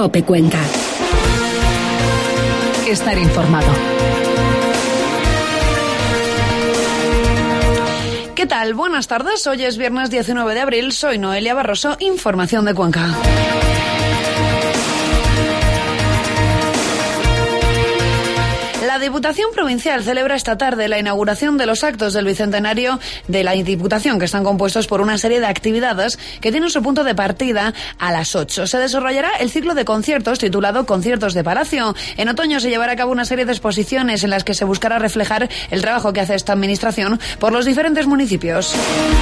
COPE Cuenca. Estar informado. ¿Qué tal? Buenas tardes. Hoy es viernes 19 de abril. Soy Noelia Barroso. Información de Cuenca. La Diputación Provincial celebra esta tarde la inauguración de los actos del Bicentenario de la Diputación, que están compuestos por una serie de actividades que tienen su punto de partida a las 8. Se desarrollará el ciclo de conciertos titulado Conciertos de Palacio. En otoño se llevará a cabo una serie de exposiciones en las que se buscará reflejar el trabajo que hace esta administración por los diferentes municipios.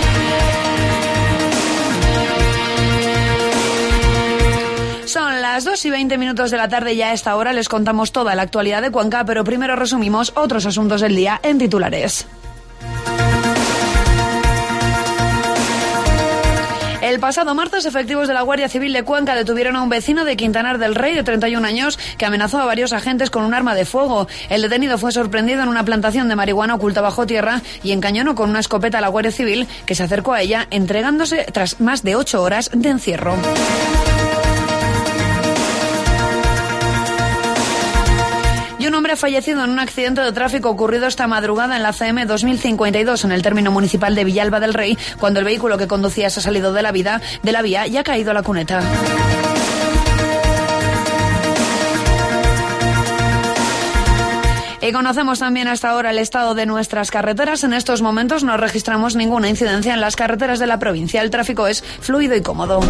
Son las 2:20 de la tarde y ya a esta hora les contamos toda la actualidad de Cuenca, pero primero resumimos otros asuntos del día en titulares. El pasado martes, efectivos de la Guardia Civil de Cuenca detuvieron a un vecino de Quintanar del Rey de 31 años que amenazó a varios agentes con un arma de fuego. El detenido fue sorprendido en una plantación de marihuana oculta bajo tierra y encañonó con una escopeta a la Guardia Civil, que se acercó a ella entregándose tras más de 8 horas de encierro. Y un hombre ha fallecido en un accidente de tráfico ocurrido esta madrugada en la CM 2052 en el término municipal de Villalba del Rey, cuando el vehículo que conducía se ha salido de la vía y ha caído a la cuneta. Y conocemos también hasta ahora el estado de nuestras carreteras. En estos momentos no registramos ninguna incidencia en las carreteras de la provincia. El tráfico es fluido y cómodo.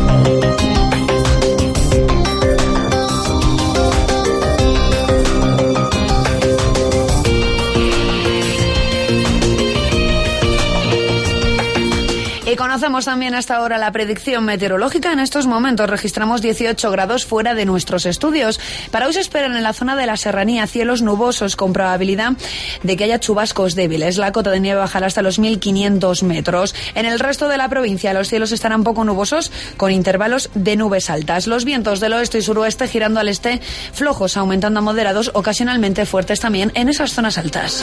Y conocemos también hasta ahora la predicción meteorológica. En estos momentos registramos 18 grados fuera de nuestros estudios. Para hoy se esperan en la zona de la serranía cielos nubosos con probabilidad de que haya chubascos débiles. La cota de nieve bajará hasta los 1.500 metros. En el resto de la provincia los cielos estarán poco nubosos con intervalos de nubes altas. Los vientos del oeste y suroeste girando al este flojos, aumentando a moderados, ocasionalmente fuertes también en esas zonas altas.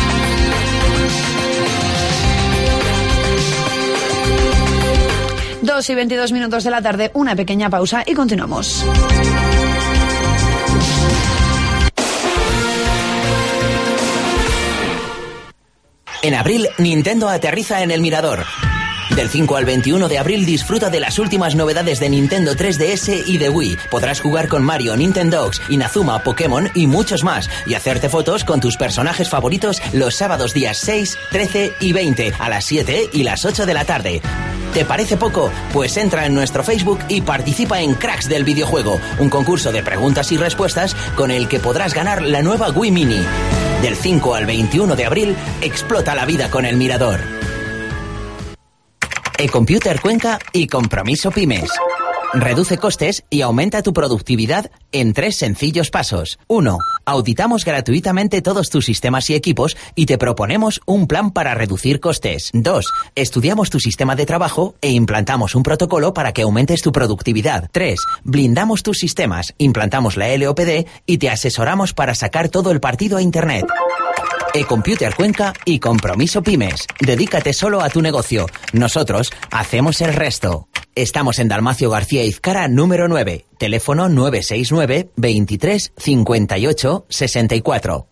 2:22 de la tarde, una pequeña pausa y continuamos. En abril, Nintendo aterriza en el Mirador. Del 5 al 21 de abril disfruta de las últimas novedades de Nintendo 3DS y de Wii. Podrás jugar con Mario, Nintendogs, Inazuma, Pokémon y muchos más. Y hacerte fotos con tus personajes favoritos los sábados días 6, 13 y 20 a las 7 y las 8 de la tarde. ¿Te parece poco? Pues entra en nuestro Facebook y participa en Cracks del Videojuego, un concurso de preguntas y respuestas con el que podrás ganar la nueva Wii Mini. Del 5 al 21 de abril, explota la vida con el Mirador. eComputer Cuenca y Compromiso Pymes. Reduce costes y aumenta tu productividad en 3 sencillos pasos. 1. Auditamos gratuitamente todos tus sistemas y equipos y te proponemos un plan para reducir costes. 2. Estudiamos tu sistema de trabajo e implantamos un protocolo para que aumentes tu productividad. 3. Blindamos tus sistemas, implantamos la LOPD y te asesoramos para sacar todo el partido a Internet. eComputer Cuenca y Compromiso Pymes. Dedícate solo a tu negocio. Nosotros hacemos el resto. Estamos en Dalmacio García Izcara, número 9. Teléfono 969 23 58 64.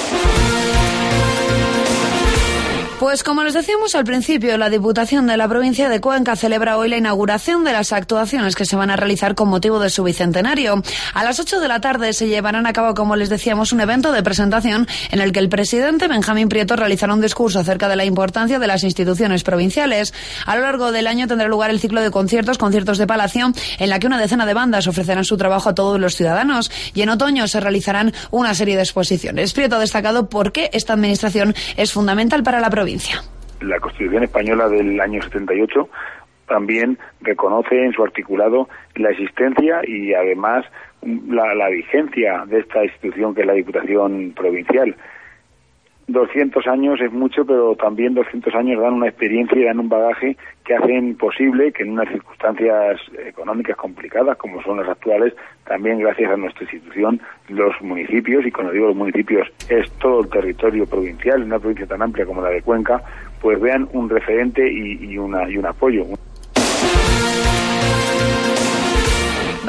Pues como les decíamos al principio, la Diputación de la provincia de Cuenca celebra hoy la inauguración de las actuaciones que se van a realizar con motivo de su bicentenario. A las 8 de la tarde se llevarán a cabo, como les decíamos, un evento de presentación en el que el presidente Benjamín Prieto realizará un discurso acerca de la importancia de las instituciones provinciales. A lo largo del año tendrá lugar el ciclo de conciertos de Palacio, en la que una decena de bandas ofrecerán su trabajo a todos los ciudadanos, y en otoño se realizarán una serie de exposiciones. Prieto ha destacado por qué esta administración es fundamental para la provincia. La Constitución española del año 78 también reconoce en su articulado la existencia y además la vigencia de esta institución que es la Diputación Provincial. 200 años es mucho, pero también 200 años dan una experiencia y dan un bagaje que hacen posible que en unas circunstancias económicas complicadas como son las actuales, también gracias a nuestra institución, los municipios, y cuando digo los municipios es todo el territorio provincial, una provincia tan amplia como la de Cuenca, pues vean un referente y un apoyo.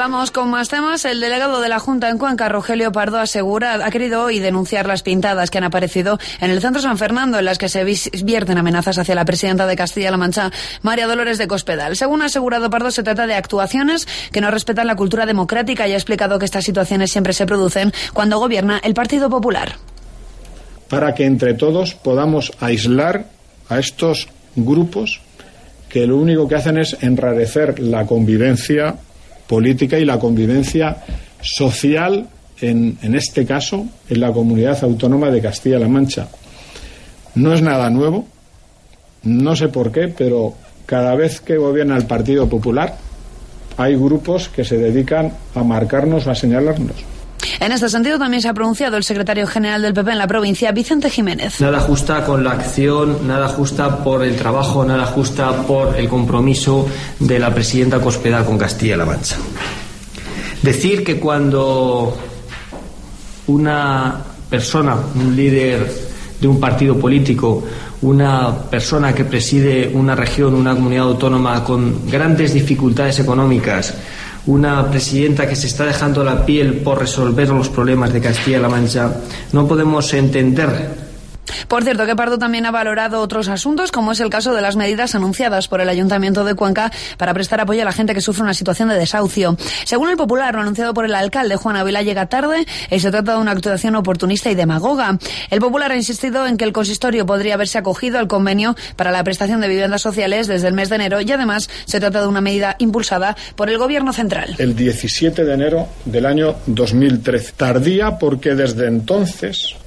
Vamos con más temas. El delegado de la Junta en Cuenca, Rogelio Pardo, ha querido hoy denunciar las pintadas que han aparecido en el centro San Fernando, en las que se vierten amenazas hacia la presidenta de Castilla-La Mancha, María Dolores de Cospedal. Según ha asegurado Pardo, se trata de actuaciones que no respetan la cultura democrática y ha explicado que estas situaciones siempre se producen cuando gobierna el Partido Popular. Para que entre todos podamos aislar a estos grupos que lo único que hacen es enrarecer la convivencia política y la convivencia social, en este caso, en la comunidad autónoma de Castilla-La Mancha. No es nada nuevo, no sé por qué, pero cada vez que gobierna el Partido Popular hay grupos que se dedican a marcarnos o a señalarnos. En este sentido también se ha pronunciado el secretario general del PP en la provincia, Vicente Jiménez. Nada justa con la acción, nada justa por el trabajo, nada justa por el compromiso de la presidenta Cospedal con Castilla-La Mancha. Decir que cuando una persona, un líder de un partido político, una persona que preside una región, una comunidad autónoma con grandes dificultades económicas, una presidenta que se está dejando la piel por resolver los problemas de Castilla-La Mancha, no podemos entender. Por cierto, que Pardo también ha valorado otros asuntos, como es el caso de las medidas anunciadas por el Ayuntamiento de Cuenca para prestar apoyo a la gente que sufre una situación de desahucio. Según el Popular, lo anunciado por el alcalde Juan Ávila llega tarde y se trata de una actuación oportunista y demagoga. El Popular ha insistido en que el consistorio podría haberse acogido al convenio para la prestación de viviendas sociales desde el mes de enero y además se trata de una medida impulsada por el Gobierno central. El 17 de enero del año 2013. Tardía porque desde entonces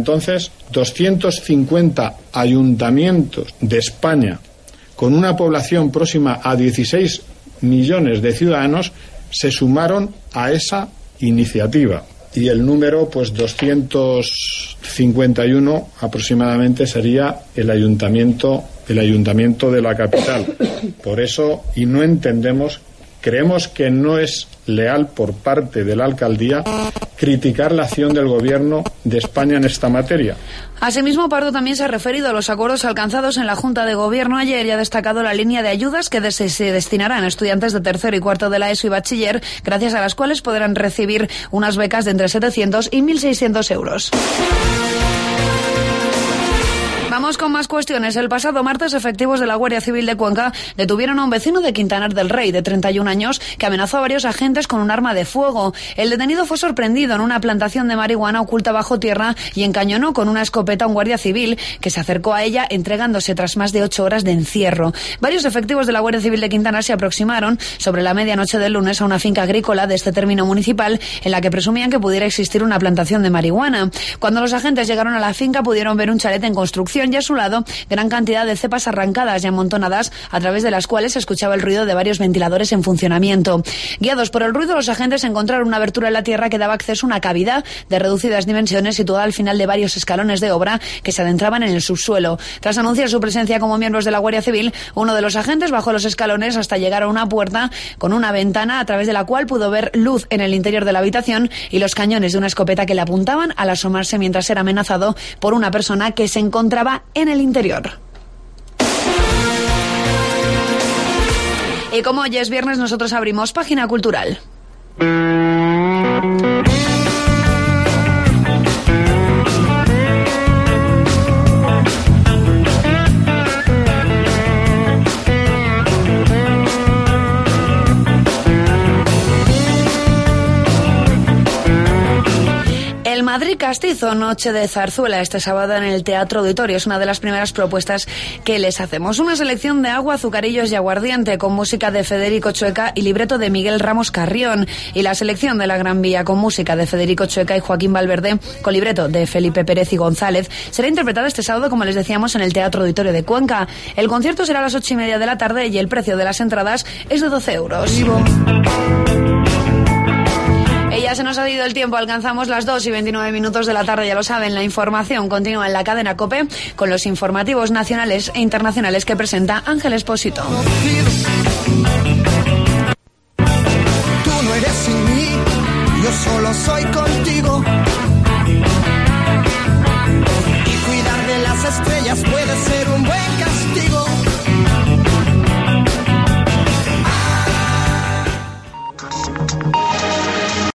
250 ayuntamientos de España con una población próxima a 16 millones de ciudadanos se sumaron a esa iniciativa. Y el número, 251 aproximadamente sería el ayuntamiento de la capital. Por eso, y no entendemos, creemos que no es leal por parte de la alcaldía criticar la acción del Gobierno de España en esta materia. Asimismo, Pardo también se ha referido a los acuerdos alcanzados en la Junta de Gobierno ayer y ha destacado la línea de ayudas que se destinarán a estudiantes de tercero y cuarto de la ESO y bachiller, gracias a las cuales podrán recibir unas becas de entre 700 y 1.600 euros. Vamos con más cuestiones. El pasado martes, efectivos de la Guardia Civil de Cuenca detuvieron a un vecino de Quintanar del Rey, de 31 años, que amenazó a varios agentes con un arma de fuego. El detenido fue sorprendido en una plantación de marihuana oculta bajo tierra y encañonó con una escopeta a un guardia civil que se acercó a ella entregándose tras más de 8 horas de encierro. Varios efectivos de la Guardia Civil de Quintanar se aproximaron sobre la medianoche del lunes a una finca agrícola de este término municipal en la que presumían que pudiera existir una plantación de marihuana. Cuando los agentes llegaron a la finca pudieron ver un chalet en construcción y a su lado gran cantidad de cepas arrancadas y amontonadas, a través de las cuales se escuchaba el ruido de varios ventiladores en funcionamiento. Guiados por el ruido, los agentes encontraron una abertura en la tierra que daba acceso a una cavidad de reducidas dimensiones situada al final de varios escalones de obra que se adentraban en el subsuelo. Tras anunciar su presencia como miembros de la Guardia Civil, uno de los agentes bajó los escalones hasta llegar a una puerta con una ventana a través de la cual pudo ver luz en el interior de la habitación y los cañones de una escopeta que le apuntaban al asomarse mientras era amenazado por una persona que se encontraba en el interior. Y como hoy es viernes, nosotros abrimos página cultural. El Madrid Castizo, noche de zarzuela, este sábado en el Teatro Auditorio. Es una de las primeras propuestas que les hacemos. Una selección de agua, azucarillos y aguardiente con música de Federico Chueca y libreto de Miguel Ramos Carrión. Y la selección de La Gran Vía con música de Federico Chueca y Joaquín Valverde con libreto de Felipe Pérez y González será interpretada este sábado, como les decíamos, en el Teatro Auditorio de Cuenca. El concierto será a las 8:30 de la tarde y el precio de las entradas es de 12 euros. Ya se nos ha ido el tiempo, alcanzamos las 2:29 de la tarde, ya lo saben, la información continúa en la cadena COPE con los informativos nacionales e internacionales que presenta Ángel Espósito. Tú no eres sin mí, yo solo soy contigo. Y cuidar de las estrellas puede ser